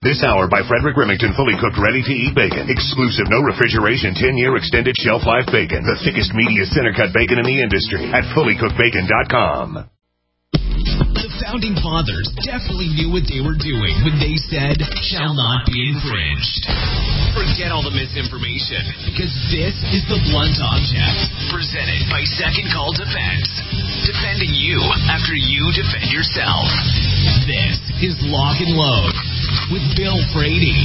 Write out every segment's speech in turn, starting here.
This hour by Frederick Remington, fully cooked, ready-to-eat bacon. Exclusive, no refrigeration, 10-year extended shelf life bacon. The thickest, meatiest, center-cut bacon in the industry at fullycookedbacon.com. The Founding Fathers definitely knew what they were doing when they said, shall not be infringed. Forget all the misinformation, because this is the Blunt Object, presented by Second Call Defense. Defending you after you defend yourself. This is Lock and Load with Bill Frady.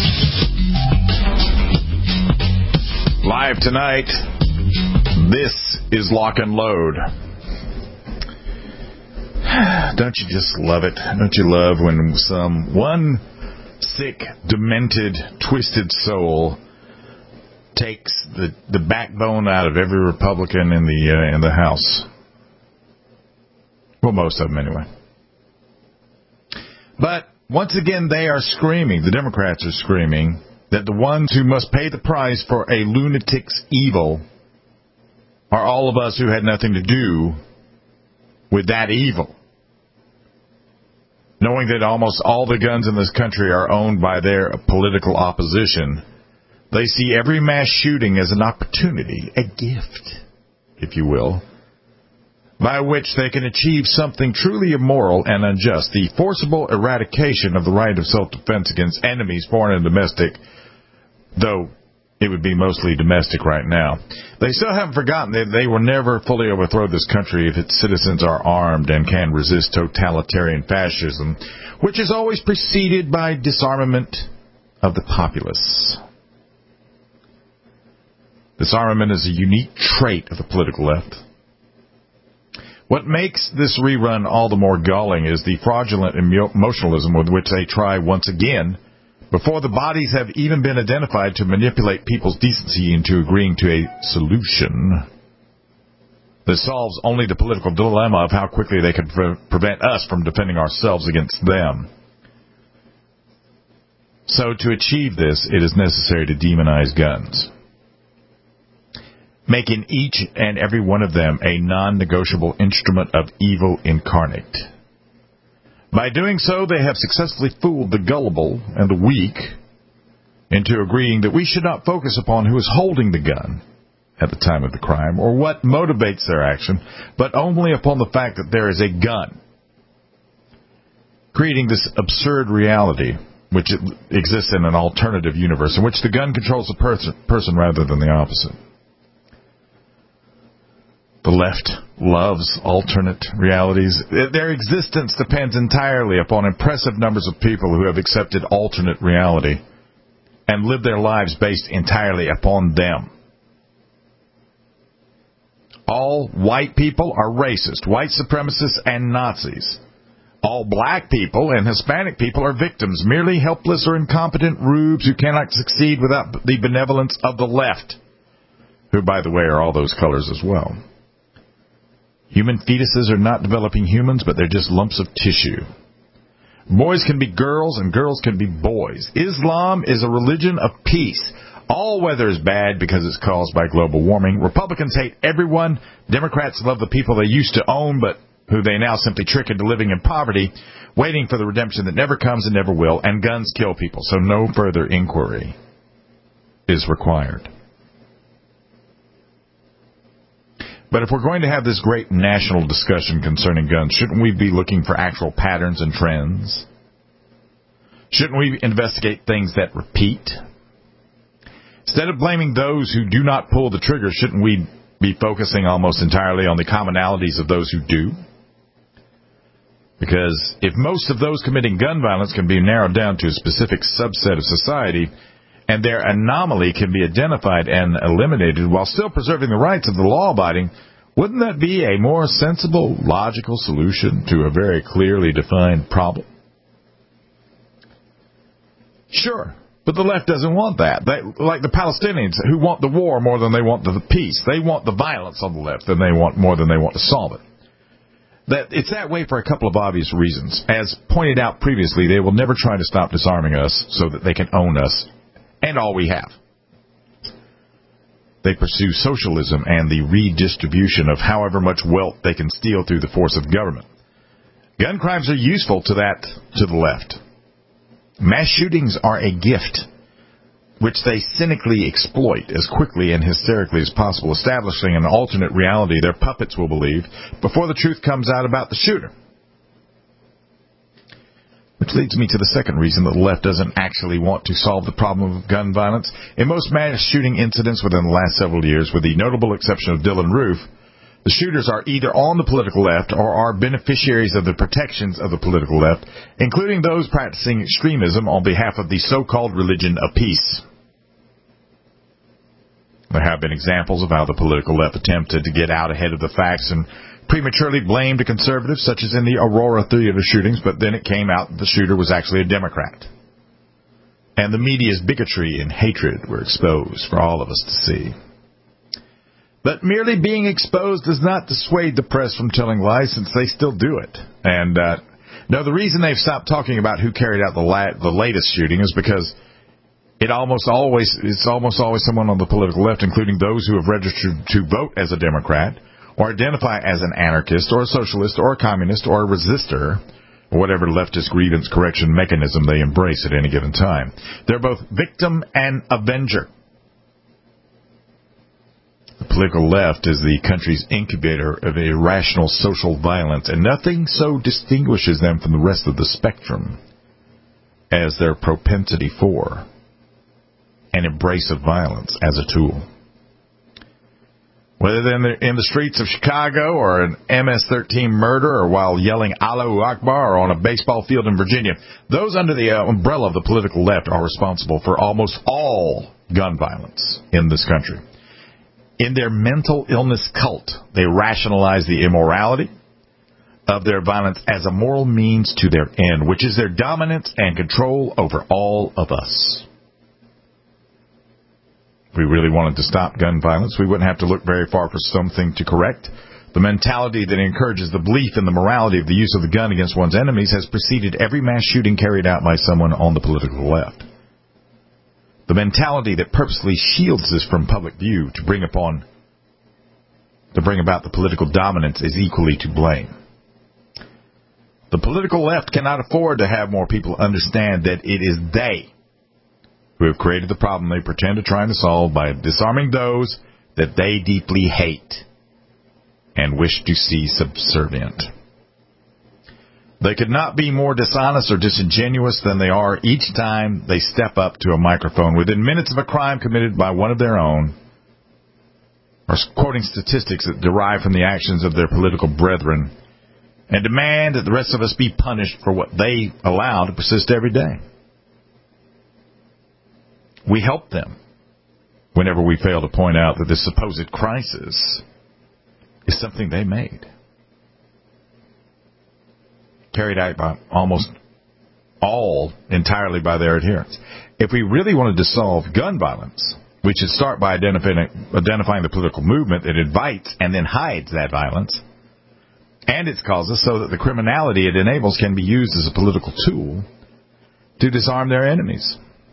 Live tonight, this is Lock and Load. Don't you just love it? Don't you love when one sick, demented, twisted soul takes the backbone out of every Republican in the House? Well, most of them anyway. But once again, they are screaming, the Democrats are screaming, that the ones who must pay the price for a lunatic's evil are all of us who had nothing to do with that evil. Knowing that almost all the guns in this country are owned by their political opposition, they see every mass shooting as an opportunity, a gift, if you will, by which they can achieve something truly immoral and unjust, the forcible eradication of the right of self-defense against enemies, foreign and domestic, though it would be mostly domestic right now. They still haven't forgotten that they will never fully overthrow this country if its citizens are armed and can resist totalitarian fascism, which is always preceded by disarmament of the populace. Disarmament is a unique trait of the political left. What makes this rerun all the more galling is the fraudulent emotionalism with which they try once again, before the bodies have even been identified, to manipulate people's decency into agreeing to a solution that solves only the political dilemma of how quickly they could prevent us from defending ourselves against them. So to achieve this, it is necessary to demonize guns, making each and every one of them a non-negotiable instrument of evil incarnate. By doing so, they have successfully fooled the gullible and the weak into agreeing that we should not focus upon who is holding the gun at the time of the crime or what motivates their action, but only upon the fact that there is a gun, creating this absurd reality which exists in an alternative universe in which the gun controls the person rather than the opposite. The left loves alternate realities. Their existence depends entirely upon impressive numbers of people who have accepted alternate reality and live their lives based entirely upon them. All white people are racist, white supremacists, and Nazis. All black people and Hispanic people are victims, merely helpless or incompetent rubes who cannot succeed without the benevolence of the left, who, by the way, are all those colors as well. Human fetuses are not developing humans, but they're just lumps of tissue. Boys can be girls, and girls can be boys. Islam is a religion of peace. All weather is bad because it's caused by global warming. Republicans hate everyone. Democrats love the people they used to own, but who they now simply trick into living in poverty, waiting for the redemption that never comes and never will, and guns kill people, so no further inquiry is required. But if we're going to have this great national discussion concerning guns, shouldn't we be looking for actual patterns and trends? Shouldn't we investigate things that repeat? Instead of blaming those who do not pull the trigger, shouldn't we be focusing almost entirely on the commonalities of those who do? Because if most of those committing gun violence can be narrowed down to a specific subset of society, and their anomaly can be identified and eliminated while still preserving the rights of the law-abiding, wouldn't that be a more sensible, logical solution to a very clearly defined problem? Sure, but the left doesn't want that. They, like the Palestinians, who want the war more than they want the peace. They want the violence on the left more than they want to solve it. It's that way for a couple of obvious reasons. As pointed out previously, they will never try to stop disarming us so that they can own us and all we have. They pursue socialism and the redistribution of however much wealth they can steal through the force of government. Gun crimes are useful to the left. Mass shootings are a gift, which they cynically exploit as quickly and hysterically as possible, establishing an alternate reality their puppets will believe before the truth comes out about the shooter. Which leads me to the second reason that the left doesn't actually want to solve the problem of gun violence. In most mass shooting incidents within the last several years, with the notable exception of Dylann Roof, the shooters are either on the political left or are beneficiaries of the protections of the political left, including those practicing extremism on behalf of the so-called religion of peace. There have been examples of how the political left attempted to get out ahead of the facts and prematurely blamed a conservative, such as in the Aurora Theater shootings, but then it came out that the shooter was actually a Democrat. And the media's bigotry and hatred were exposed for all of us to see. But merely being exposed does not dissuade the press from telling lies, since they still do it. And no, the reason they've stopped talking about who carried out the latest shooting is because it's almost always someone on the political left, including those who have registered to vote as a Democrat, or identify as an anarchist, or a socialist, or a communist, or a resistor, or whatever leftist grievance correction mechanism they embrace at any given time. They're both victim and avenger. The political left is the country's incubator of irrational social violence, and nothing so distinguishes them from the rest of the spectrum as their propensity for an embrace of violence as a tool. Whether they're in the streets of Chicago or an MS-13 murder or while yelling Allahu Akbar or on a baseball field in Virginia, those under the umbrella of the political left are responsible for almost all gun violence in this country. In their mental illness cult, they rationalize the immorality of their violence as a moral means to their end, which is their dominance and control over all of us. If we really wanted to stop gun violence, we wouldn't have to look very far for something to correct. The mentality that encourages the belief in the morality of the use of the gun against one's enemies has preceded every mass shooting carried out by someone on the political left. The mentality that purposely shields this from public view to bring about the political dominance is equally to blame. The political left cannot afford to have more people understand that it is they who have created the problem they pretend to try to solve by disarming those that they deeply hate and wish to see subservient. They could not be more dishonest or disingenuous than they are each time they step up to a microphone within minutes of a crime committed by one of their own, or quoting statistics that derive from the actions of their political brethren, and demand that the rest of us be punished for what they allow to persist every day. We help them whenever we fail to point out that this supposed crisis is something they made, carried out by almost all entirely by their adherents. If we really wanted to solve gun violence, we should start by identifying the political movement that invites and then hides that violence and its causes, so that the criminality it enables can be used as a political tool to disarm their enemies.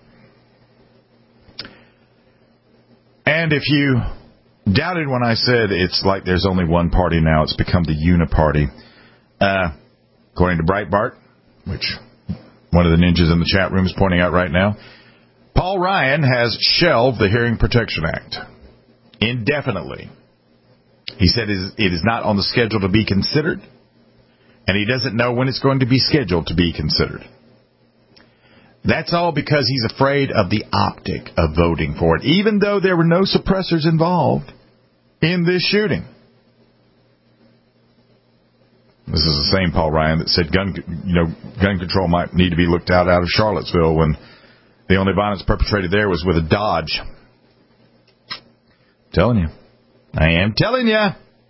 And if you doubted when I said it's like there's only one party now, it's become the uniparty. According to Breitbart, which one of the ninjas in the chat room is pointing out right now, Paul Ryan has shelved the Hearing Protection Act indefinitely. He said it is not on the schedule to be considered, and he doesn't know when it's going to be scheduled to be considered. That's all because he's afraid of the optic of voting for it, even though there were no suppressors involved in this shooting. This is the same Paul Ryan that said gun control might need to be looked out of Charlottesville when the only violence perpetrated there was with a Dodge. Telling you. I am telling you.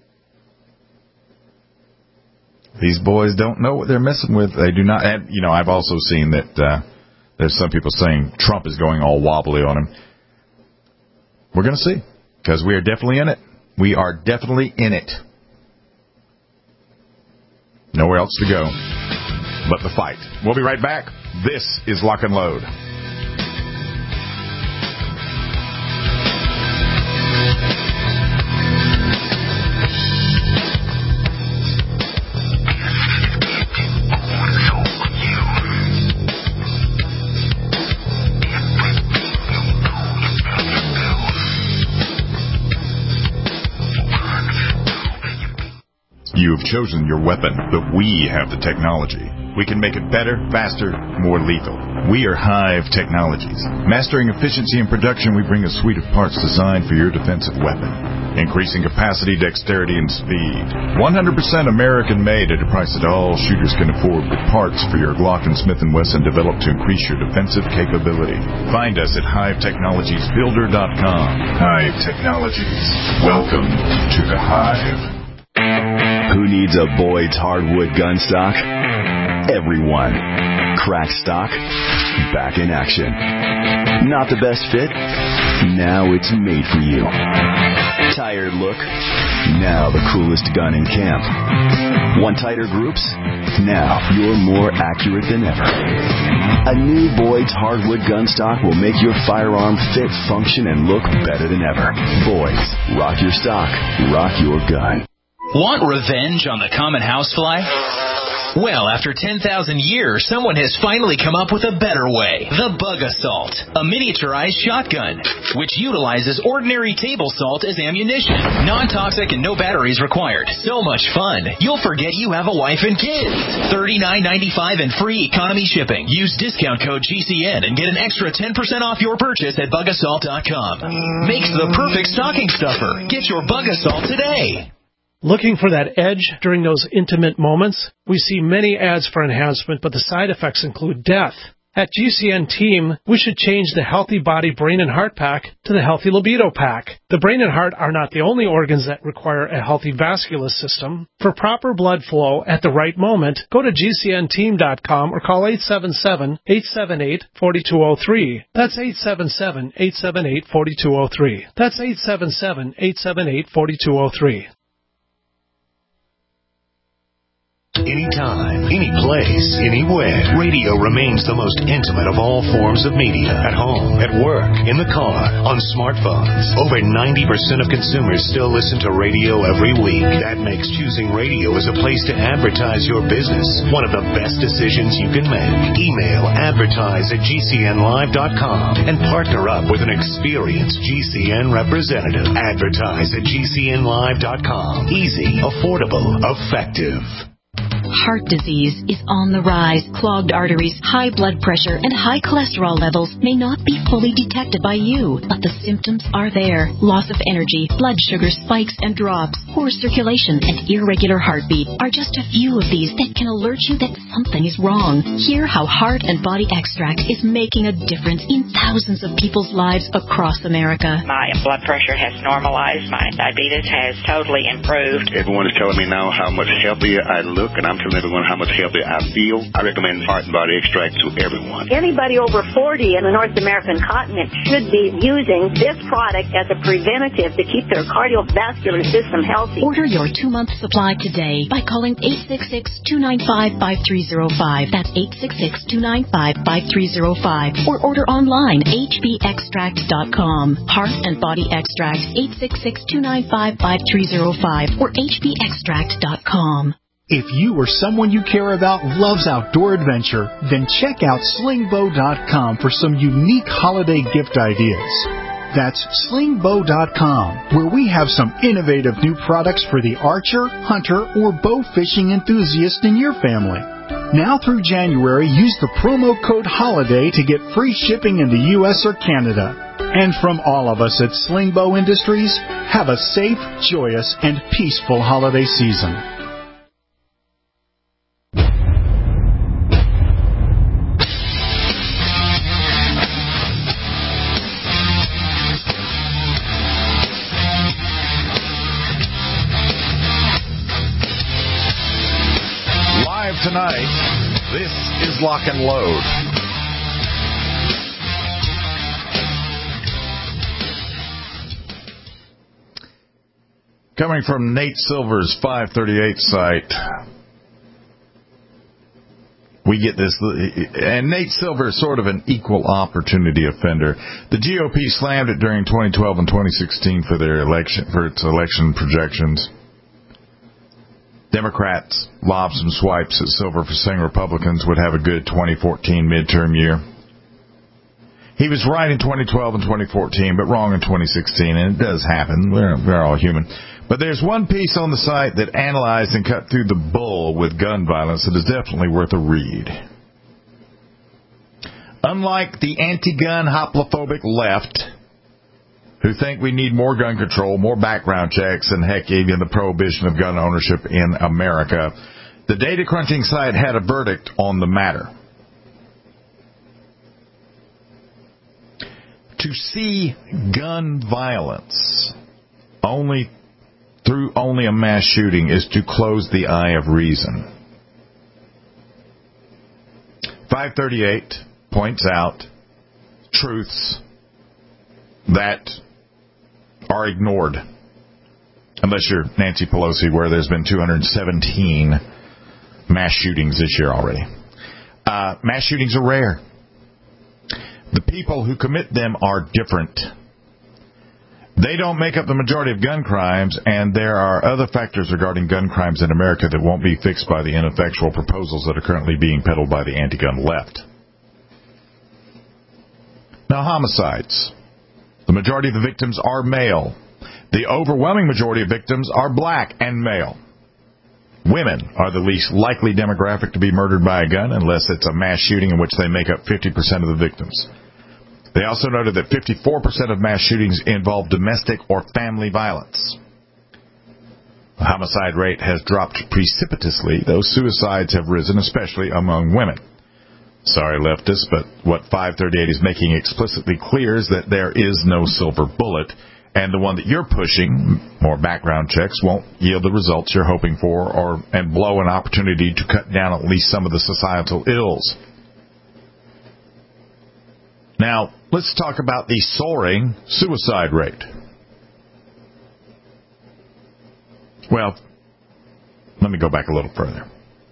These boys don't know what they're messing with. They do not. And, I've also seen that there's some people saying Trump is going all wobbly on him. We're going to see, because we are definitely in it. We are definitely in it. Nowhere else to go but the fight. We'll be right back. This is Lock and Load. have chosen your weapon, but we have the technology. We can make it better, faster, more lethal. We are Hive Technologies. Mastering efficiency and production, we bring a suite of parts designed for your defensive weapon. Increasing capacity, dexterity, and speed. 100% American-made at a price that all shooters can afford, with parts for your Glock and Smith & Wesson developed to increase your defensive capability. Find us at HiveTechnologiesBuilder.com. Hive Technologies. Welcome to the Hive. Who needs a Boyd's hardwood gun stock? Everyone. Crack stock, back in action. Not the best fit? Now it's made for you. Tired look? Now the coolest gun in camp. Want tighter groups? Now you're more accurate than ever. A new Boyd's hardwood gun stock will make your firearm fit, function, and look better than ever. Boyd's. Rock your stock. Rock your gun. Want revenge on the common housefly? Well, after 10,000 years, someone has finally come up with a better way. The Bug Assault, a miniaturized shotgun, which utilizes ordinary table salt as ammunition. Non-toxic and no batteries required. So much fun, you'll forget you have a wife and kids. $39.95 and free economy shipping. Use discount code GCN and get an extra 10% off your purchase at bugassault.com. Makes the perfect stocking stuffer. Get your Bug Assault today. Looking for that edge during those intimate moments? We see many ads for enhancement, but the side effects include death. At GCN Team, we should change the Healthy Body Brain and Heart Pack to the Healthy Libido Pack. The brain and heart are not the only organs that require a healthy vascular system. For proper blood flow at the right moment, go to GCNteam.com or call 877-878-4203. That's 877-878-4203. That's 877-878-4203. Anytime, any place, anywhere. Radio remains the most intimate of all forms of media. At home, at work, in the car, on smartphones. Over 90% of consumers still listen to radio every week. That makes choosing radio as a place to advertise your business one of the best decisions you can make. Email advertise@gcnlive.com and partner up with an experienced GCN representative. Advertise@gcnlive.com. Easy, affordable, effective. Heart disease is on the rise. Clogged arteries, high blood pressure, and high cholesterol levels may not be fully detected by you, but the symptoms are there. Loss of energy, blood sugar spikes and drops, poor circulation, and irregular heartbeat are just a few of these that can alert you that something is wrong. Hear how Heart and Body Extract is making a difference in thousands of people's lives across America. My blood pressure has normalized. My diabetes has totally improved. Everyone is telling me now how much healthier I look, and I'm telling everyone how much healthier I feel. I recommend Heart and Body Extract to everyone. Anybody over 40 in the North American continent should be using this product as a preventative to keep their cardiovascular system healthy. Order your 2-month supply today by calling 866-295-5305. That's 866-295-5305. Or order online, hbextract.com. Heart and Body Extract, 866-295-5305 or hbextract.com. If you or someone you care about loves outdoor adventure, then check out slingbow.com for some unique holiday gift ideas. That's slingbow.com, where we have some innovative new products for the archer, hunter, or bow fishing enthusiast in your family. Now through January, use the promo code HOLIDAY to get free shipping in the U.S. or Canada. And from all of us at Slingbow Industries, have a safe, joyous, and peaceful holiday season. Tonight, this is Lock and Load. Coming from Nate Silver's 538 site, we get this, and Nate Silver is sort of an equal opportunity offender. The GOP slammed it during 2012 and 2016 for its election projections. Democrats lobbed some swipes at Silver for saying Republicans would have a good 2014 midterm year. He was right in 2012 and 2014, but wrong in 2016, and it does happen. We're all human. But there's one piece on the site that analyzed and cut through the bull with gun violence that is definitely worth a read. Unlike the anti-gun hoplophobic left, who think we need more gun control, more background checks, and heck, even the prohibition of gun ownership in America, the data crunching site had a verdict on the matter. To see gun violence through only a mass shooting is to close the eye of reason. 538 points out truths that are ignored, unless you're Nancy Pelosi, where there's been 217 mass shootings this year already. Mass shootings are rare. The people who commit them are different. They don't make up the majority of gun crimes, and there are other factors regarding gun crimes in America that won't be fixed by the ineffectual proposals that are currently being peddled by the anti-gun left. Now, homicides. The majority of the victims are male. The overwhelming majority of victims are black and male. Women are the least likely demographic to be murdered by a gun unless it's a mass shooting in which they make up 50% of the victims. They also noted that 54% of mass shootings involve domestic or family violence. The homicide rate has dropped precipitously, though suicides have risen, especially among women. Sorry, leftists, but what 538 is making explicitly clear is that there is no silver bullet, and the one that you're pushing, more background checks, won't yield the results you're hoping for and blow an opportunity to cut down at least some of the societal ills. Now, let's talk about the soaring suicide rate. Well, let me go back a little further.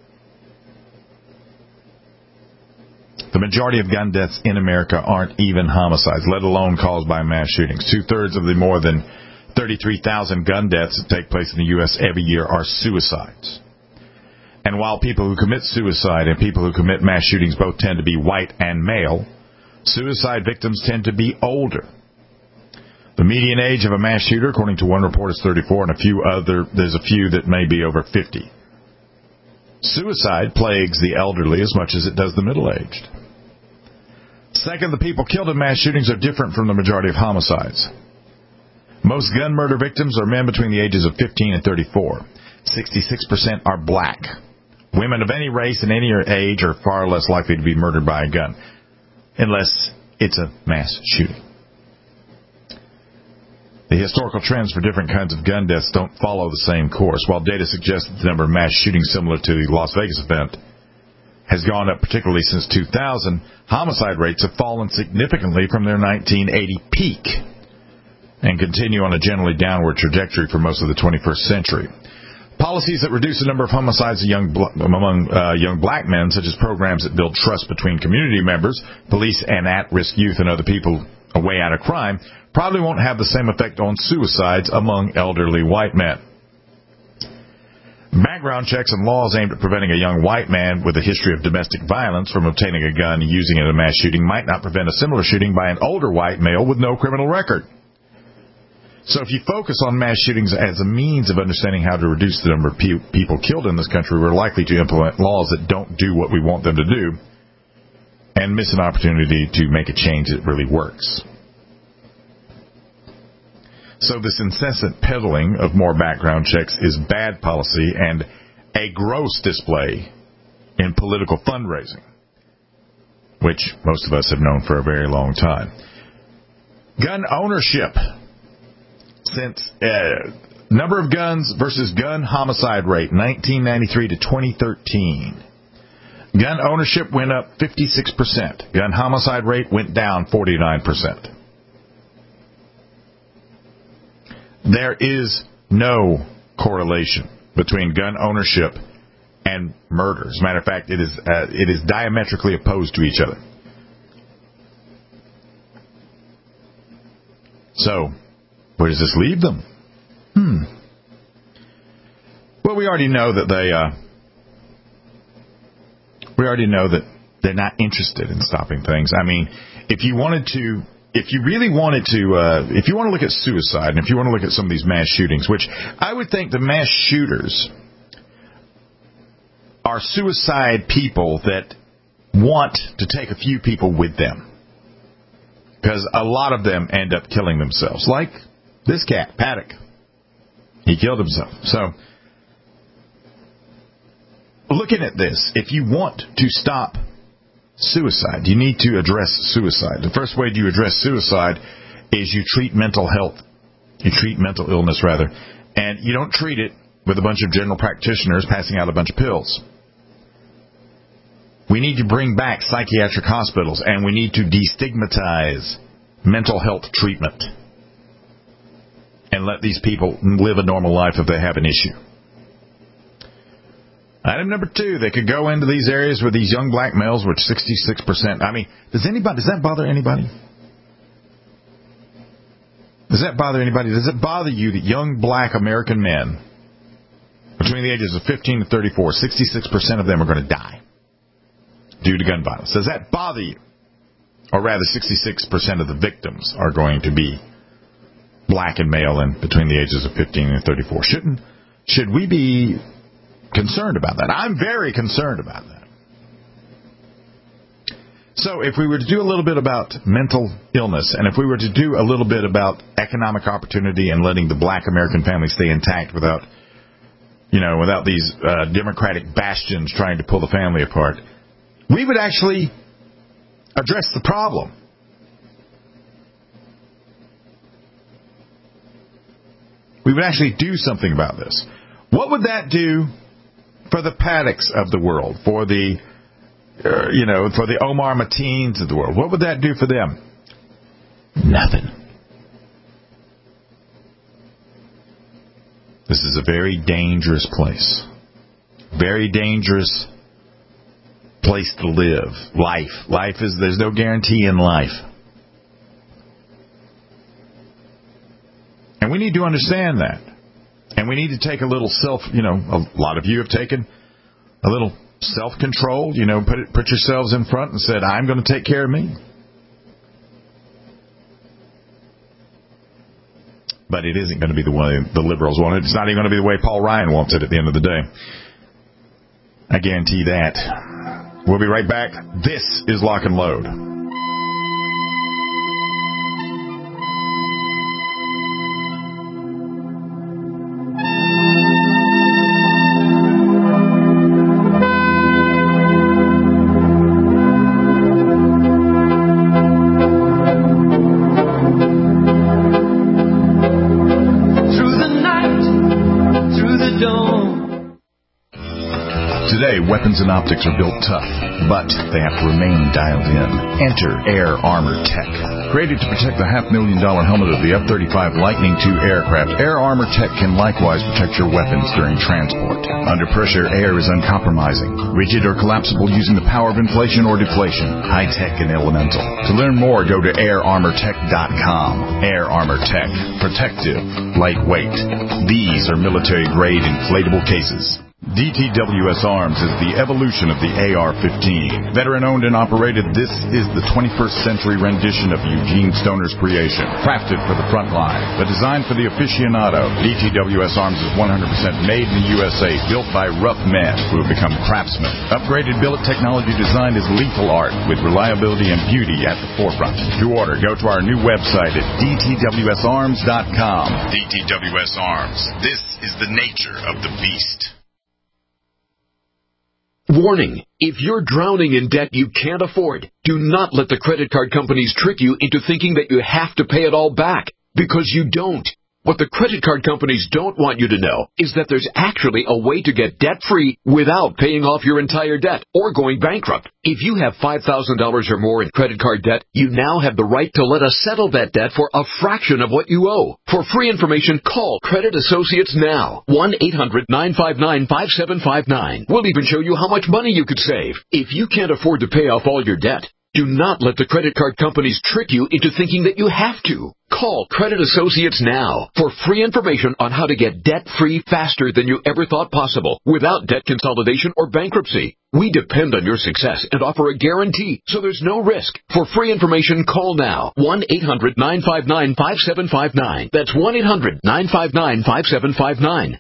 The majority of gun deaths in America aren't even homicides, let alone caused by mass shootings. 2/3 of the more than 33,000 gun deaths that take place in the U.S. every year are suicides. And while people who commit suicide and people who commit mass shootings both tend to be white and male, suicide victims tend to be older. The median age of a mass shooter, according to one report, is 34, and there's a few that may be over 50. Suicide plagues the elderly as much as it does the middle-aged. Second, the people killed in mass shootings are different from the majority of homicides. Most gun murder victims are men between the ages of 15 and 34. 66% are black. Women of any race and any age are far less likely to be murdered by a gun, unless it's a mass shooting. The historical trends for different kinds of gun deaths don't follow the same course. While data suggests that the number of mass shootings similar to the Las Vegas event has gone up particularly since 2000, homicide rates have fallen significantly from their 1980 peak and continue on a generally downward trajectory for most of the 21st century. Policies that reduce the number of homicides among young black men, such as programs that build trust between community members, police, and at-risk youth and other people a way out of crime, probably won't have the same effect on suicides among elderly white men. Background checks and laws aimed at preventing a young white man with a history of domestic violence from obtaining a gun and using it in a mass shooting might not prevent a similar shooting by an older white male with no criminal record. So if you focus on mass shootings as a means of understanding how to reduce the number of people killed in this country, we're likely to implement laws that don't do what we want them to do and miss an opportunity to make a change that really works. So this incessant peddling of more background checks is bad policy and a gross display in political fundraising, which most of us have known for a very long time. Gun ownership. Since number of guns versus gun homicide rate, 1993 to 2013. Gun ownership went up 56%. Gun homicide rate went down 49%. There is no correlation between gun ownership and murder. As a matter of fact, it is diametrically opposed to each other. So, where does this leave them? Well, we already know that they're not interested in stopping things. I mean, if you wanted to if you really wanted to, if you want to look at suicide, and if you want to look at some of these mass shootings, which I would think the mass shooters are suicide people that want to take a few people with them. Because a lot of them end up killing themselves. Like this cat, Paddock. He killed himself. So, looking at this, if you want to stop suicide, you need to address suicide. The first way you address suicide is you treat mental health. You treat mental illness, rather. And you don't treat it with a bunch of general practitioners passing out a bunch of pills. We need to bring back psychiatric hospitals, and we need to destigmatize mental health treatment and let these people live a normal life if they have an issue. Item number 2, they could go into these areas with these young black males, which 66%. I mean, does that bother anybody? Does that bother anybody? Does it bother you that young black American men between the ages of 15 to 34, 66% of them are going to die due to gun violence? Does that bother you? Or rather, 66% of the victims are going to be black and male and between the ages of 15 and 34. Should we be concerned about that? I'm very concerned about that. So if we were to do a little bit about mental illness, and if we were to do a little bit about economic opportunity and letting the black American family stay intact without these democratic bastions trying to pull the family apart, we would actually address the problem. We would actually do something about this. What would that do for the Paddocks of the world, for the, for the Omar Mateens of the world? What would that do for them? Nothing. This is a very dangerous place. Very dangerous place to live. There's no guarantee in life. And we need to understand that. And we need to take a little a lot of you have taken a little self-control, put yourselves in front and said, I'm going to take care of me. But it isn't going to be the way the liberals want it. It's not even going to be the way Paul Ryan wants it at the end of the day. I guarantee that. We'll be right back. This is Lock and Load. Weapons and optics are built tough, but they have to remain dialed in. Enter Air Armor Tech. Created to protect the $500,000 helmet of the F-35 Lightning II aircraft, Air Armor Tech can likewise protect your weapons during transport. Under pressure, air is uncompromising, rigid or collapsible using the power of inflation or deflation, high-tech and elemental. To learn more, go to airarmortech.com. Air Armor Tech. Protective. Lightweight. These are military-grade inflatable cases. DTWS Arms is the evolution of the AR-15. Veteran-owned and operated, this is the 21st century rendition of Eugene Stoner's creation. Crafted for the front line, but designed for the aficionado. DTWS Arms is 100% made in the USA, built by rough men who have become craftsmen. Upgraded billet technology design is lethal art, with reliability and beauty at the forefront. To order, go to our new website at dtwsarms.com. DTWS Arms. This is the nature of the beast. Warning, if you're drowning in debt you can't afford, do not let the credit card companies trick you into thinking that you have to pay it all back, because you don't. What the credit card companies don't want you to know is that there's actually a way to get debt-free without paying off your entire debt or going bankrupt. If you have $5,000 or more in credit card debt, you now have the right to let us settle that debt for a fraction of what you owe. For free information, call Credit Associates now. 1-800-959-5759. We'll even show you how much money you could save. If you can't afford to pay off all your debt, do not let the credit card companies trick you into thinking that you have to. Call Credit Associates now for free information on how to get debt-free faster than you ever thought possible without debt consolidation or bankruptcy. We depend on your success and offer a guarantee, so there's no risk. For free information, call now. 1-800-959-5759. That's 1-800-959-5759.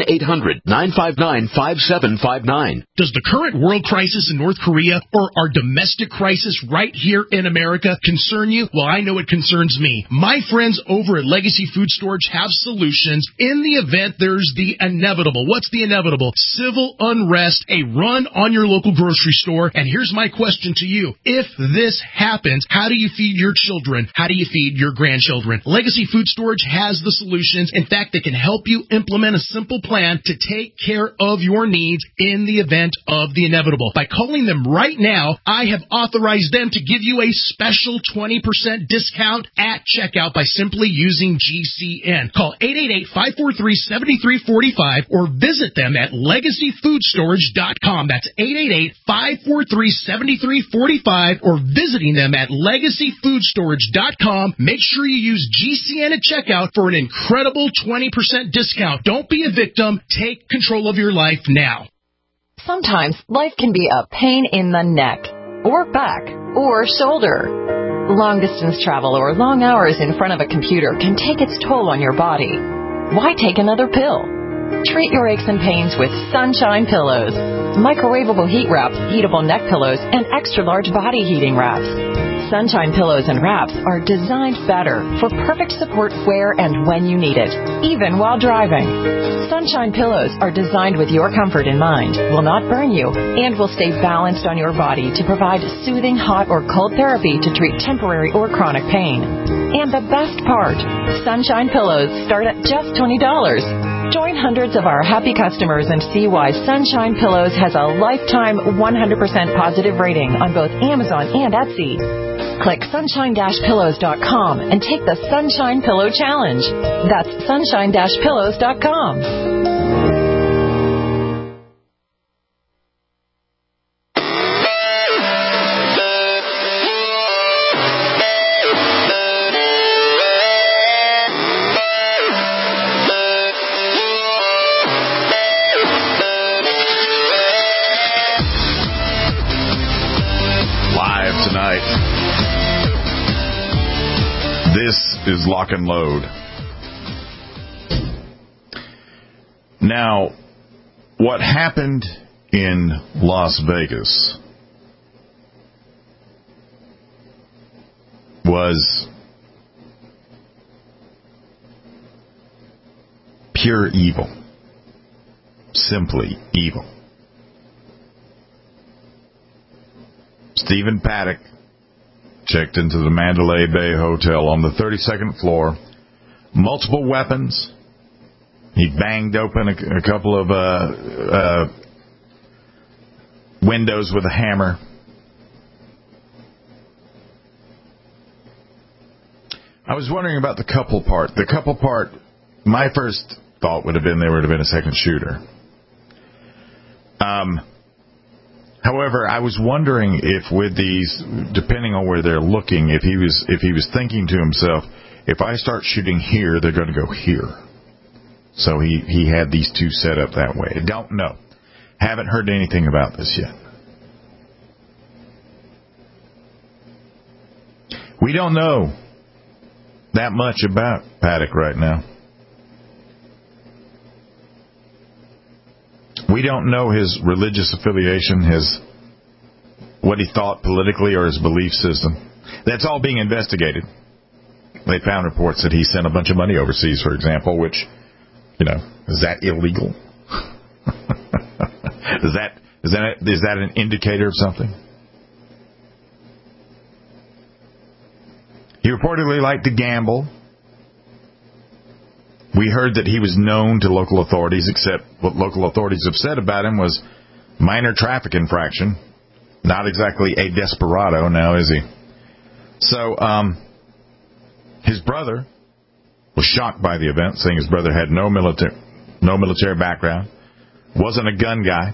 1-800-959-5759. Does the current world crisis in North Korea or our domestic crisis right here in America concern you? Well, I know it concerns me. My friends over at Legacy Food Storage have solutions in the event there's the inevitable. What's the inevitable? Civil unrest, a run on your local grocery store. And here's my question to you. If this happens, how do you feed your children? How do you feed your grandchildren? Legacy Food Storage has the solutions. In fact, they can help you implement a simple plan to take care of your needs in the event of the inevitable. By calling them right now, I have authorized them to give you a special 20% discount at checkout by simply using GCN. Call 888-543-7345 or visit them at LegacyFoodStorage.com. That's 888-543-7345 or visiting them at LegacyFoodStorage.com. Make sure you use GCN at checkout for an incredible 20% discount. Don't be a victim. Take control of your life now. Sometimes life can be a pain in the neck, or back, or shoulder. Long-distance travel or long hours in front of a computer can take its toll on your body. Why take another pill? Treat your aches and pains with Sunshine Pillows. Microwavable heat wraps, heatable neck pillows, and extra-large body heating wraps. Sunshine Pillows and wraps are designed better for perfect support where and when you need it, even while driving. Sunshine Pillows are designed with your comfort in mind, will not burn you, and will stay balanced on your body to provide soothing hot or cold therapy to treat temporary or chronic pain. And the best part, Sunshine Pillows start at just $20. Join hundreds of our happy customers and see why Sunshine Pillows has a lifetime 100% positive rating on both Amazon and Etsy. Click sunshine-pillows.com and take the Sunshine Pillow Challenge. That's sunshine-pillows.com. This is Lock and Load. Now, what happened in Las Vegas was pure evil. Simply evil. Stephen Paddock checked into the Mandalay Bay Hotel on the 32nd floor. Multiple weapons. He banged open a couple of windows with a hammer. I was wondering about the couple part. The couple part, my first thought would have been there would have been a second shooter. However, I was wondering if with these, depending on where they're looking, if he was thinking to himself, if I start shooting here, they're going to go here. So he had these two set up that way. I don't know. Haven't heard anything about this yet. We don't know that much about Paddock right now. We don't know his religious affiliation, what he thought politically, or his belief system. That's all being investigated. They found reports that he sent a bunch of money overseas, for example, which, is that illegal? Is that an indicator of something? He reportedly liked to gamble. We heard that he was known to local authorities, except what local authorities have said about him was minor traffic infraction. Not exactly a desperado now, is he? So, his brother was shocked by the event, saying his brother had no military background, wasn't a gun guy.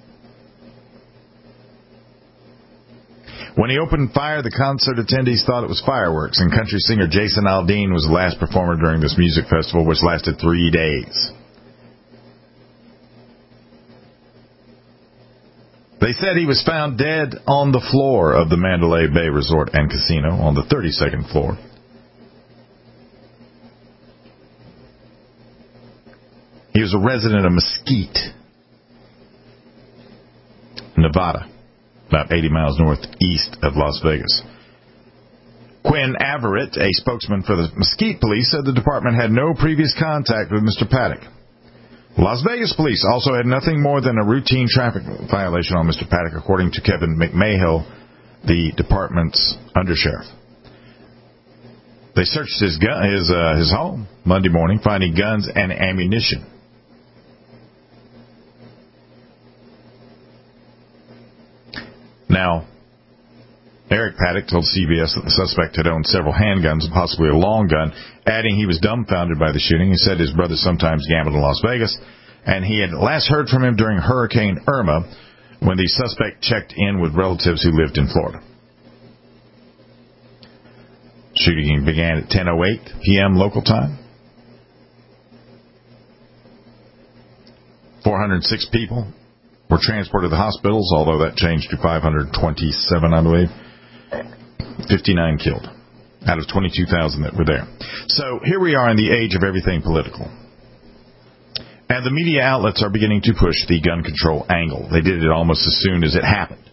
When he opened fire, the concert attendees thought it was fireworks, and country singer Jason Aldean was the last performer during this music festival, which lasted 3 days. They said he was found dead on the floor of the Mandalay Bay Resort and Casino on the 32nd floor. He was a resident of Mesquite, Nevada, about 80 miles northeast of Las Vegas. Quinn Averett, a spokesman for the Mesquite police, said the department had no previous contact with Mr. Paddock. Las Vegas police also had nothing more than a routine traffic violation on Mr. Paddock, according to Kevin McMahill, the department's undersheriff. They searched his home Monday morning, finding guns and ammunition. Now, Eric Paddock told CBS that the suspect had owned several handguns and possibly a long gun, adding he was dumbfounded by the shooting. He said his brother sometimes gambled in Las Vegas, and he had last heard from him during Hurricane Irma when the suspect checked in with relatives who lived in Florida. Shooting began at 10:08 p.m. local time. 406 people were transported to the hospitals, although that changed to 527, I believe. 59 killed out of 22,000 that were there. So here we are in the age of everything political. And the media outlets are beginning to push the gun control angle. They did it almost as soon as it happened.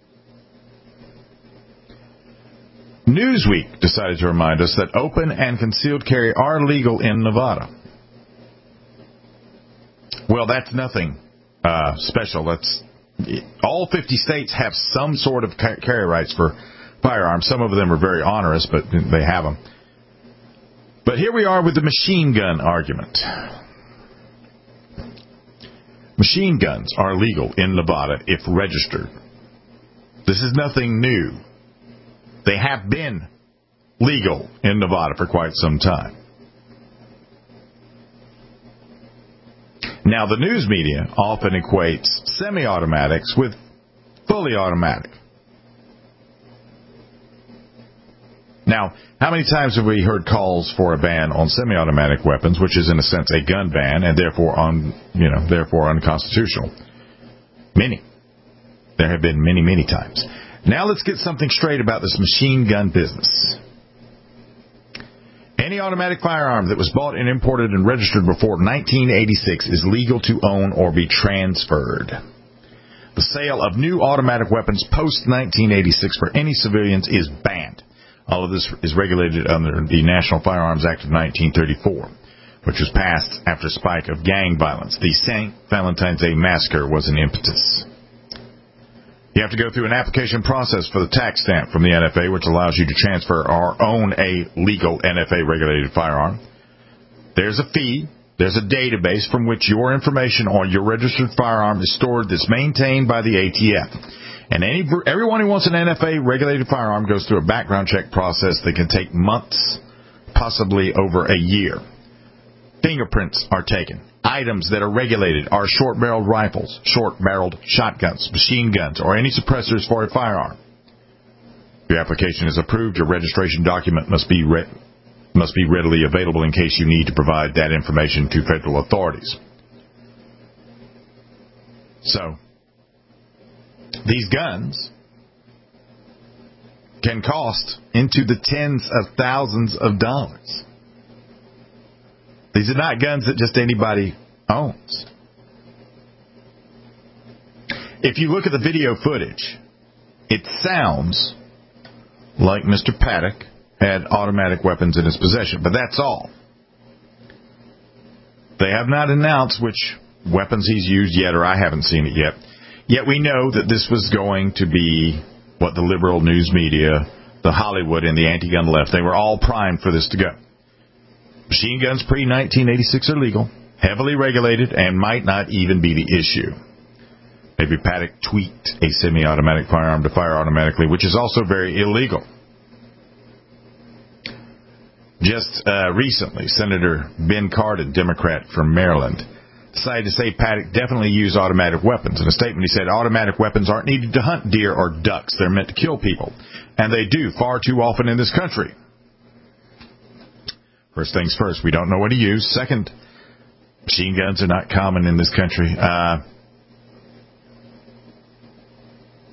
Newsweek decided to remind us that open and concealed carry are legal in Nevada. Well, that's nothing special. That's all 50 states have some sort of carry rights for firearms. Some of them are very onerous, but they have them. But here we are with the machine gun argument. Machine guns are legal in Nevada if registered. This is nothing new. They have been legal in Nevada for quite some time. Now, the news media often equates semi-automatics with fully automatic. Now, how many times have we heard calls for a ban on semi-automatic weapons, which is in a sense a gun ban and therefore unconstitutional? Many. There have been many, many times. Now let's get something straight about this machine gun business. Any automatic firearm that was bought and imported and registered before 1986 is legal to own or be transferred. The sale of new automatic weapons post-1986 for any civilians is banned. All of this is regulated under the National Firearms Act of 1934, which was passed after a spike of gang violence. The St. Valentine's Day Massacre was an impetus. You have to go through an application process for the tax stamp from the NFA, which allows you to transfer or own a legal NFA-regulated firearm. There's a fee. There's a database from which your information on your registered firearm is stored that's maintained by the ATF. And everyone who wants an NFA-regulated firearm goes through a background check process that can take months, possibly over a year. Fingerprints are taken. Items that are regulated are short-barreled rifles, short-barreled shotguns, machine guns, or any suppressors for a firearm. If your application is approved, your registration document must be readily available in case you need to provide that information to federal authorities. So, these guns can cost into the tens of thousands of dollars. These are not guns that just anybody owns. If you look at the video footage, it sounds like Mr. Paddock had automatic weapons in his possession, but that's all. They have not announced which weapons he's used yet, or I haven't seen it yet. Yet we know that this was going to be what the liberal news media, the Hollywood, and the anti-gun left, they were all primed for this to go. Machine guns pre-1986 are legal, heavily regulated, and might not even be the issue. Maybe Paddock tweaked a semi-automatic firearm to fire automatically, which is also very illegal. Just recently, Senator Ben Cardin, Democrat from Maryland, decided to say Paddock definitely used automatic weapons. In a statement, he said, automatic weapons aren't needed to hunt deer or ducks. They're meant to kill people. And they do far too often in this country. First things first, we don't know what he used. Second, machine guns are not common in this country.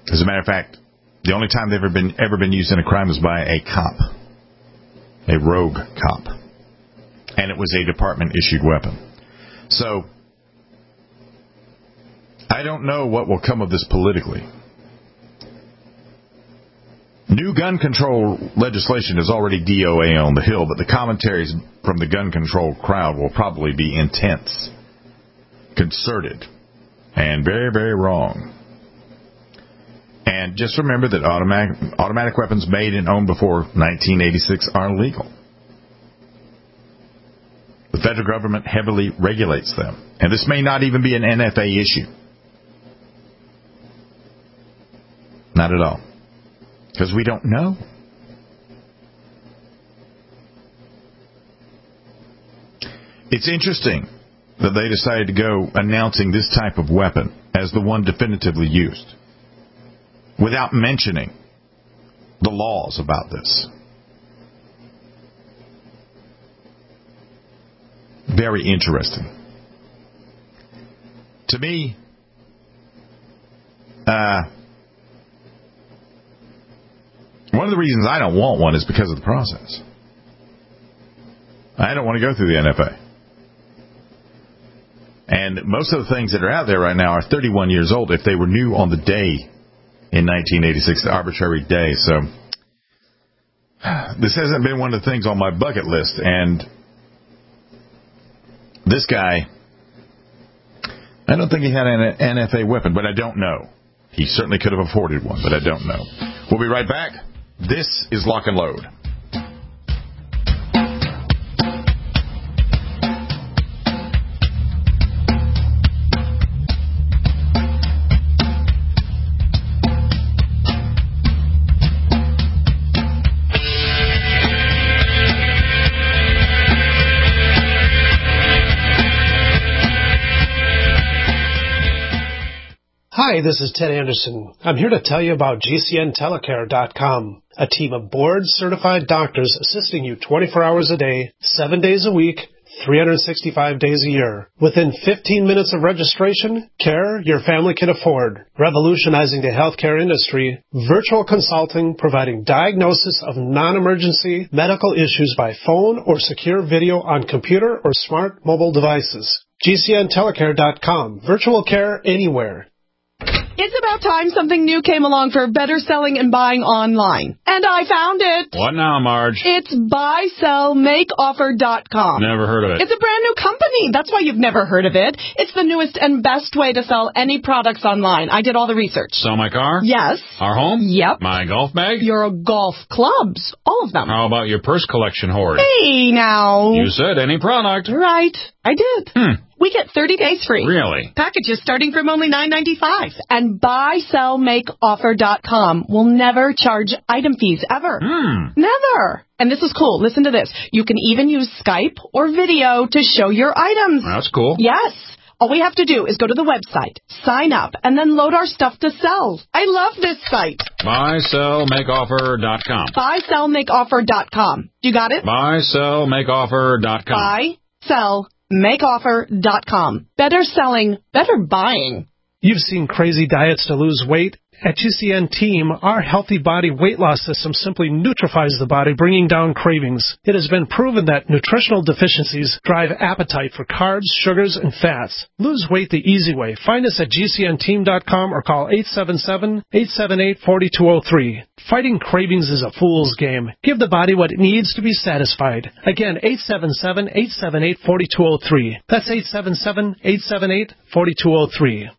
As a matter of fact, the only time they've ever been used in a crime was by a cop, a rogue cop, and it was a department-issued weapon. So, I don't know what will come of this politically. New gun control legislation is already DOA on the Hill, but the commentaries from the gun control crowd will probably be intense, concerted, and very, very wrong. And just remember that automatic weapons made and owned before 1986 are legal. The federal government heavily regulates them. And this may not even be an NFA issue. Not at all. Because we don't know. It's interesting that they decided to go announcing this type of weapon as the one definitively used, without mentioning the laws about this. Very interesting. To me, one of the reasons I don't want one is because of the process. I don't want to go through the NFA. And most of the things that are out there right now are 31 years old if they were new on the day in 1986, the arbitrary day. So this hasn't been one of the things on my bucket list. And this guy, I don't think he had an NFA weapon, but I don't know. He certainly could have afforded one, but I don't know. We'll be right back. This is Lock and Load. Hi, this is Ted Anderson. I'm here to tell you about GCNtelecare.com, a team of board-certified doctors assisting you 24 hours a day, 7 days a week, 365 days a year. Within 15 minutes of registration, care your family can afford. Revolutionizing the healthcare industry, virtual consulting providing diagnosis of non-emergency medical issues by phone or secure video on computer or smart mobile devices. GCNtelecare.com. Virtual care anywhere. It's about time something new came along for better selling and buying online. And I found it. What now, Marge? It's buysellmakeoffer.com. Never heard of it. It's a brand new company. That's why you've never heard of it. It's the newest and best way to sell any products online. I did all the research. Sell my car? Yes. Our home? Yep. My golf bag? Your golf clubs. All of them. How about your purse collection hoard? Hey, now. You said any product. Right. I did. We get 30 days free. Really? Packages starting from only $9.95. And buysellmakeoffer.com will never charge item fees ever. Never. And this is cool. Listen to this. You can even use Skype or video to show your items. That's cool. Yes. All we have to do is go to the website, sign up, and then load our stuff to sell. I love this site. Buysellmakeoffer.com. Buysellmakeoffer.com. You got it? Buysellmakeoffer.com. Buysellmakeoffer.com. Better selling, better buying. You've seen crazy diets to lose weight. At GCN Team, our healthy body weight loss system simply neutralizes the body, bringing down cravings. It has been proven that nutritional deficiencies drive appetite for carbs, sugars, and fats. Lose weight the easy way. Find us at GCNteam.com or call 877-878-4203. Fighting cravings is a fool's game. Give the body what it needs to be satisfied. Again, 877-878-4203. That's 877-878-4203.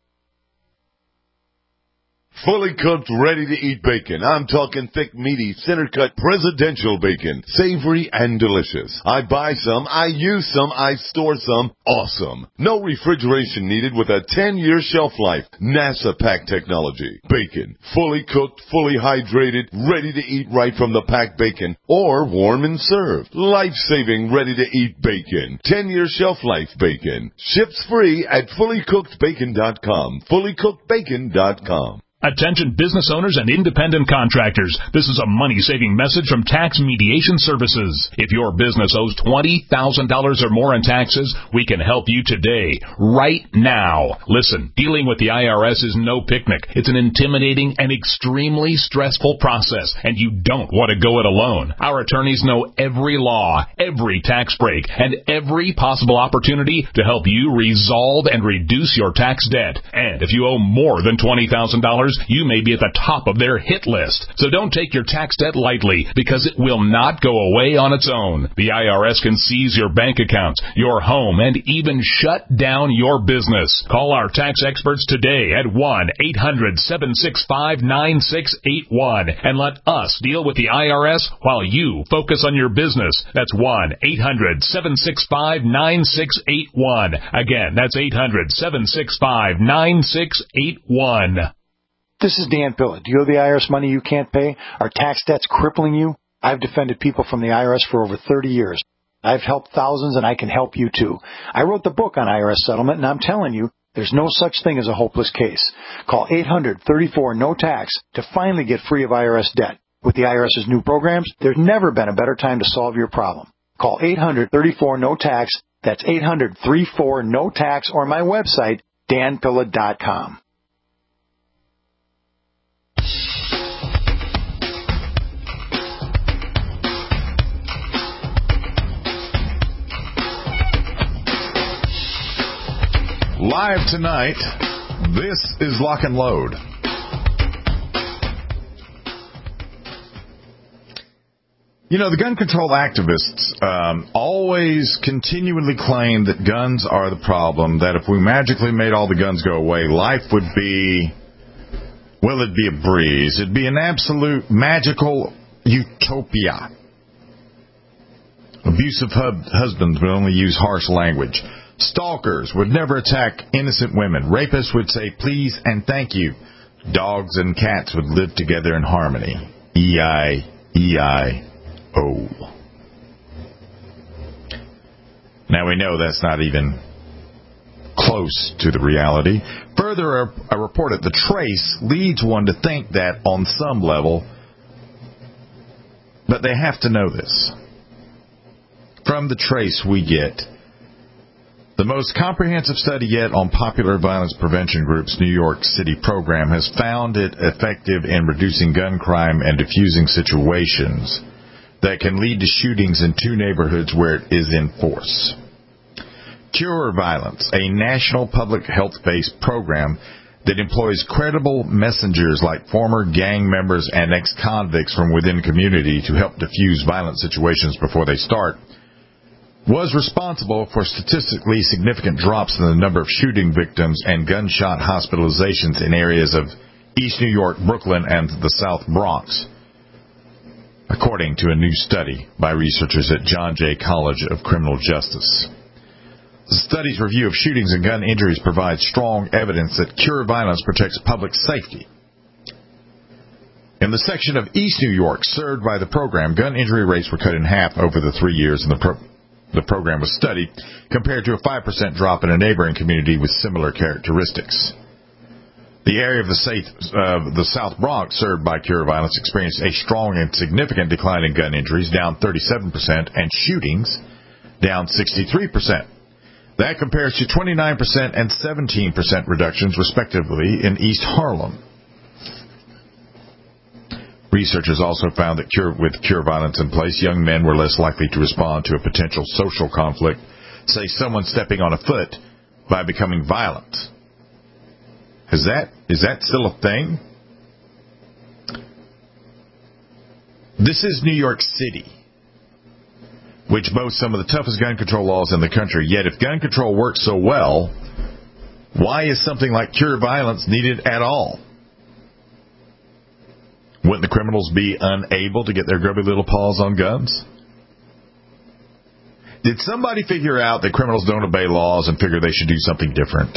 Fully cooked, ready-to-eat bacon. I'm talking thick, meaty, center-cut, presidential bacon. Savory and delicious. I buy some, I use some, I store some. Awesome. No refrigeration needed with a 10-year shelf life. NASA pack technology. Bacon. Fully cooked, fully hydrated, ready to eat right from the packed bacon. Or warm and served. Life-saving, ready-to-eat bacon. 10-year shelf life bacon. Ships free at fullycookedbacon.com. Fullycookedbacon.com. Attention business owners and independent contractors. This is a money-saving message from Tax Mediation Services. If your business owes $20,000 or more in taxes, we can help you today, right now. Listen, dealing with the IRS is no picnic. It's an intimidating and extremely stressful process, and you don't want to go it alone. Our attorneys know every law, every tax break, and every possible opportunity to help you resolve and reduce your tax debt. And if you owe more than $20,000, you may be at the top of their hit list. So don't take your tax debt lightly, because it will not go away on its own. The IRS can seize your bank accounts, your home, and even shut down your business. Call our tax experts today at 1-800-765-9681 and let us deal with the IRS while you focus on your business. That's 1-800-765-9681. Again, that's 800-765-9681. This is Dan Pilla. Do you owe the IRS money you can't pay? Are tax debts crippling you? I've defended people from the IRS for over 30 years. I've helped thousands, and I can help you too. I wrote the book on IRS settlement, and I'm telling you, there's no such thing as a hopeless case. Call 800-34-NO-TAX to finally get free of IRS debt. With the IRS's new programs, there's never been a better time to solve your problem. Call 800-34-NO-TAX. That's 800-34-NO-TAX, or my website, danpilla.com. Live tonight, this is Lock and Load. You know, the gun control activists always continually claim that guns are the problem, that if we magically made all the guns go away, life would be, well, it'd be a breeze. It'd be an absolute magical utopia. Abusive husbands would only use harsh language. Stalkers would never attack innocent women. Rapists would say please and thank you. Dogs and cats would live together in harmony. E-I-E-I-O. Now we know that's not even close to the reality. Further, a report at The Trace leads one to think that on some level, but they have to know this. From The Trace we get the most comprehensive study yet on Popular Violence Prevention Group's New York City program has found it effective in reducing gun crime and diffusing situations that can lead to shootings in 2 neighborhoods where it is in force. Cure Violence, a national public health-based program that employs credible messengers like former gang members and ex-convicts from within the community to help diffuse violent situations before they start, was responsible for statistically significant drops in the number of shooting victims and gunshot hospitalizations in areas of East New York, Brooklyn, and the South Bronx, according to a new study by researchers at John Jay College of Criminal Justice. The study's review of shootings and gun injuries provides strong evidence that Cure Violence protects public safety. In the section of East New York served by the program, gun injury rates were cut in half over the 3 years the program was studied, compared to a 5% drop in a neighboring community with similar characteristics. The area of the South Bronx served by Cure Violence experienced a strong and significant decline in gun injuries, down 37%, and shootings, down 63%. That compares to 29% and 17% reductions, respectively, in East Harlem. Researchers also found that with Cure Violence in place, young men were less likely to respond to a potential social conflict, say someone stepping on a foot, by becoming violent. Is that still a thing? This is New York City, which boasts some of the toughest gun control laws in the country. Yet if gun control works so well, why is something like Cure Violence needed at all? Wouldn't the criminals be unable to get their grubby little paws on guns? Did somebody figure out that criminals don't obey laws and figure they should do something different?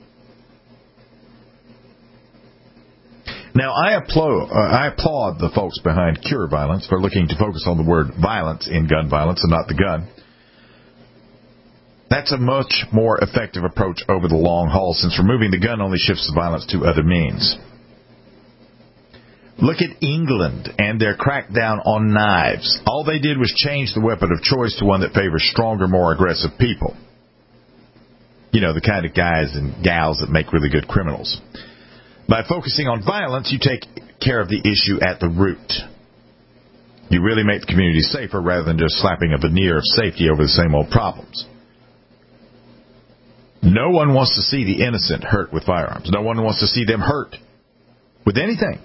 Now, I applaud the folks behind Cure Violence for looking to focus on the word violence in gun violence and not the gun. That's a much more effective approach over the long haul, since removing the gun only shifts the violence to other means. Look at England and their crackdown on knives. All they did was change the weapon of choice to one that favors stronger, more aggressive people. You know, the kind of guys and gals that make really good criminals. By focusing on violence, you take care of the issue at the root. You really make the community safer rather than just slapping a veneer of safety over the same old problems. No one wants to see the innocent hurt with firearms. No one wants to see them hurt with anything.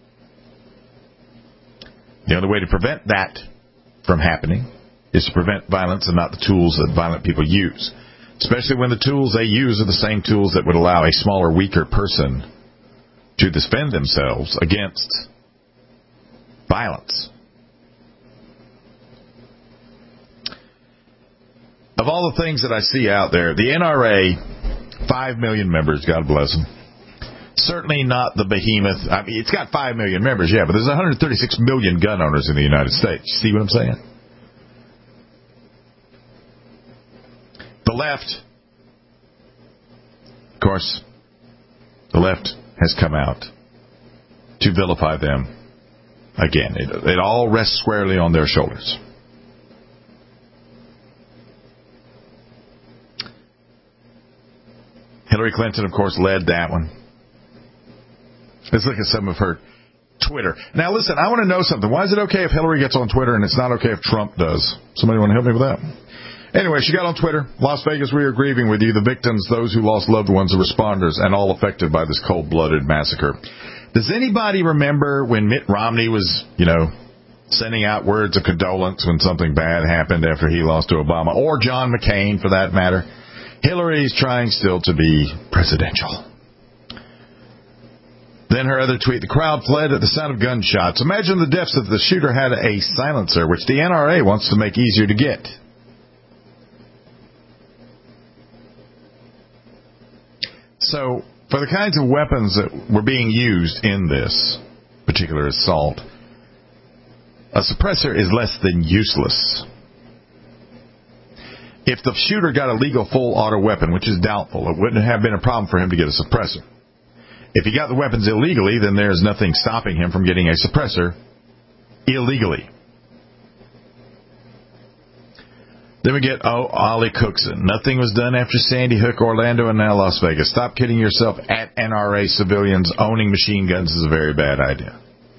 The only way to prevent that from happening is to prevent violence and not the tools that violent people use. Especially when the tools they use are the same tools that would allow a smaller, weaker person to defend themselves against violence. Of all the things that I see out there, the NRA, 5 million members, God bless them. Certainly not the behemoth. I mean, it's got 5 million members, yeah, but there's 136 million gun owners in the United States. See what I'm saying? The left, of course, the left has come out to vilify them again. It all rests squarely on their shoulders. Hillary Clinton, of course, led that one. Let's look at some of her Twitter. Now, listen, I want to know something. Why is it okay if Hillary gets on Twitter and it's not okay if Trump does? Somebody want to help me with that? Anyway, she got on Twitter. Las Vegas, we are grieving with you, the victims, those who lost loved ones, the responders, and all affected by this cold-blooded massacre. Does anybody remember when Mitt Romney was, sending out words of condolence when something bad happened after he lost to Obama, or John McCain, for that matter? Hillary's trying still to be presidential. Then her other tweet, the crowd fled at the sound of gunshots. Imagine the deaths if the shooter had a silencer, which the NRA wants to make easier to get. So, for the kinds of weapons that were being used in this particular assault, a suppressor is less than useless. If the shooter got a legal full auto weapon, which is doubtful, it wouldn't have been a problem for him to get a suppressor. If he got the weapons illegally, then there's nothing stopping him from getting a suppressor illegally. Then we get, Ollie Cookson. Nothing was done after Sandy Hook, Orlando, and now Las Vegas. Stop kidding yourself. At NRA civilians, owning machine guns is a very bad idea.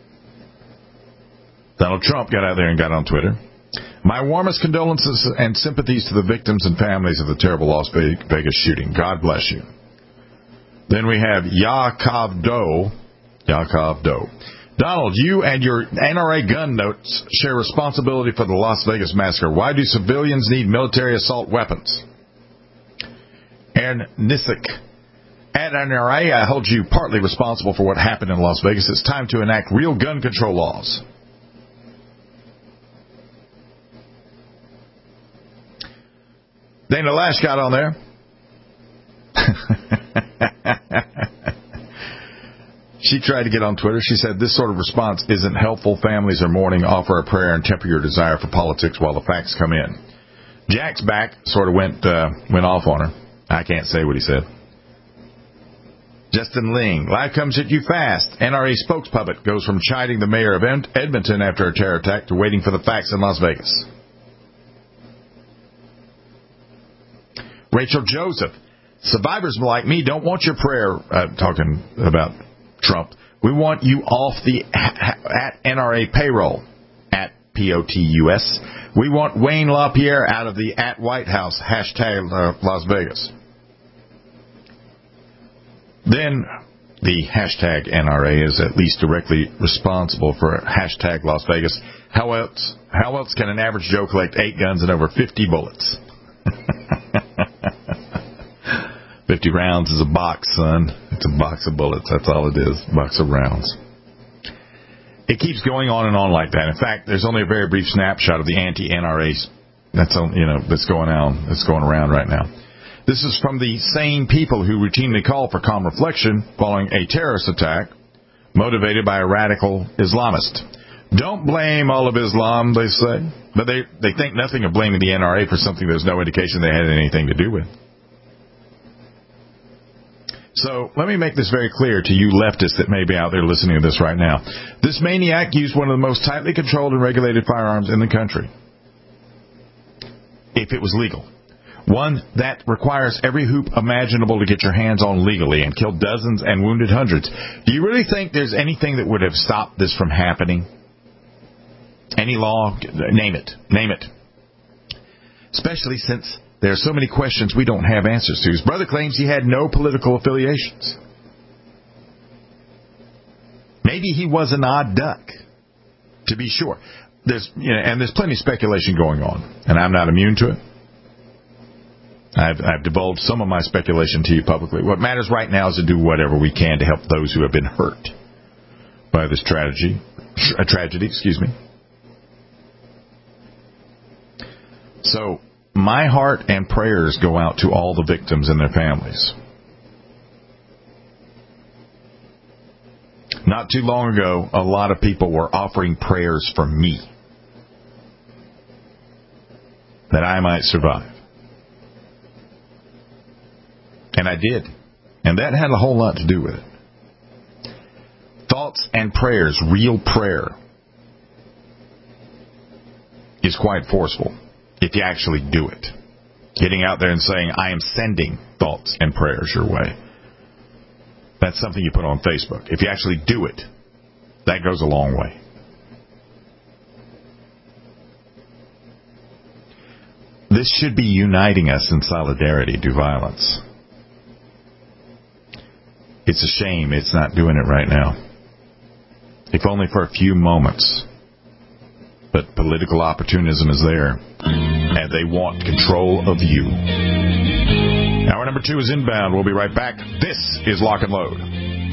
Donald Trump got out there and got on Twitter. My warmest condolences and sympathies to the victims and families of the terrible Las Vegas shooting. God bless you. Then we have Yaakov Doe. Donald, you and your NRA gun notes share responsibility for the Las Vegas massacre. Why do civilians need military assault weapons? Aaron Nissick. At NRA, I hold you partly responsible for what happened in Las Vegas. It's time to enact real gun control laws. Dana Lash got on there. She tried to get on Twitter. She said, this sort of response isn't helpful. Families are mourning. Offer a prayer and temper your desire for politics while the facts come in. Jack's back sort of went off on her. I can't say what he said. Justin Ling. Life comes at you fast. NRA spokespuppet goes from chiding the mayor of Edmonton after a terror attack to waiting for the facts in Las Vegas. Rachel Joseph. Survivors like me don't want your prayer, talking about Trump. We want you off the at NRA payroll, at POTUS. We want Wayne LaPierre out of the at White House, hashtag Las Vegas. Then the hashtag NRA is at least directly responsible for hashtag Las Vegas. How else can an average Joe collect 8 guns and over 50 bullets? 50 rounds is a box, son. It's a box of bullets. That's all it is. A box of rounds. It keeps going on and on like that. In fact, there's only a very brief snapshot of the anti-NRAs that's going on. That's going around right now. This is from the same people who routinely call for calm reflection following a terrorist attack motivated by a radical Islamist. Don't blame all of Islam, they say, but they think nothing of blaming the NRA for something there's no indication they had anything to do with. So let me make this very clear to you leftists that may be out there listening to this right now. This maniac used one of the most tightly controlled and regulated firearms in the country, if it was legal. One that requires every hoop imaginable to get your hands on legally and killed dozens and wounded hundreds. Do you really think there's anything that would have stopped this from happening? Any law? Name it. Name it. Especially since there are so many questions we don't have answers to. His brother claims he had no political affiliations. Maybe he was an odd duck, to be sure. There's plenty of speculation going on, and I'm not immune to it. I've divulged some of my speculation to you publicly. What matters right now is to do whatever we can to help those who have been hurt by this tragedy. So, my heart and prayers go out to all the victims and their families. Not too long ago, a lot of people were offering prayers for me, that I might survive. And I did. And that had a whole lot to do with it. Thoughts and prayers, real prayer, is quite forceful if you actually do it. Getting out there and saying, I am sending thoughts and prayers your way. That's something you put on Facebook. If you actually do it, that goes a long way. This should be uniting us in solidarity to violence. It's a shame it's not doing it right now. If only for a few moments. But political opportunism is there, and they want control of you. Hour number 2 is inbound. We'll be right back. This is Lock and Load.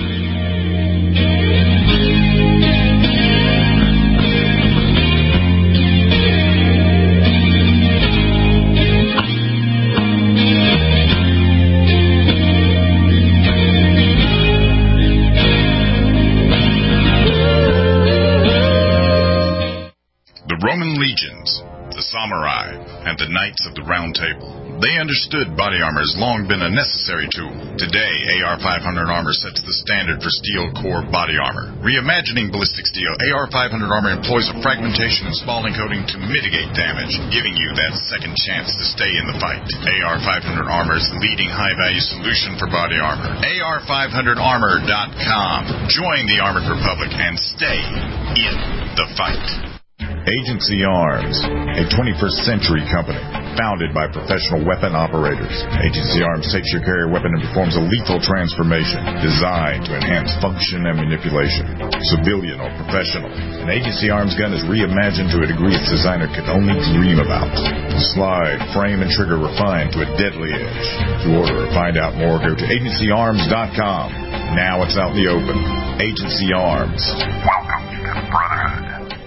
Roman legions, the samurai, and the knights of the Round Table. They understood body armor has long been a necessary tool. Today, AR-500 armor sets the standard for steel core body armor. Reimagining ballistic steel, AR-500 armor employs a fragmentation and spalling coating to mitigate damage, giving you that second chance to stay in the fight. AR-500 armor is the leading high-value solution for body armor. AR500armor.com. Join the Armored Republic and stay in the fight. Agency Arms, a 21st century company, founded by professional weapon operators. Agency Arms takes your carrier weapon and performs a lethal transformation designed to enhance function and manipulation. Civilian or professional, an Agency Arms gun is reimagined to a degree its designer could only dream about. Slide, frame, and trigger refined to a deadly edge. To order or find out more, go to agencyarms.com. Now it's out in the open. Agency Arms. Welcome to the Brotherhood.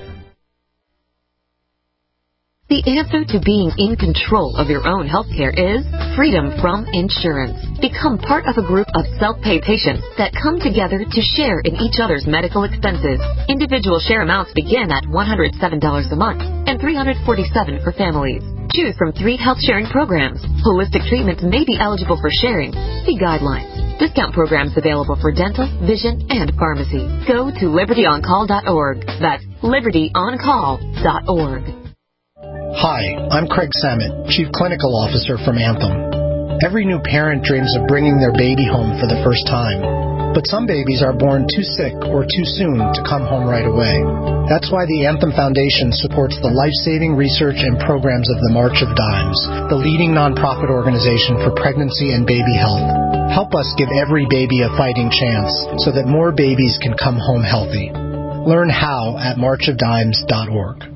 The answer to being in control of your own healthcare is freedom from insurance. Become part of a group of self-pay patients that come together to share in each other's medical expenses. Individual share amounts begin at $107 a month and $347 for families. Choose from 3 health sharing programs. Holistic treatments may be eligible for sharing. See guidelines. Discount programs available for dental, vision, and pharmacy. Go to libertyoncall.org. That's libertyoncall.org. Hi, I'm Craig Samet, Chief Clinical Officer from Anthem. Every new parent dreams of bringing their baby home for the first time. But some babies are born too sick or too soon to come home right away. That's why the Anthem Foundation supports the life-saving research and programs of the March of Dimes, the leading nonprofit organization for pregnancy and baby health. Help us give every baby a fighting chance so that more babies can come home healthy. Learn how at marchofdimes.org.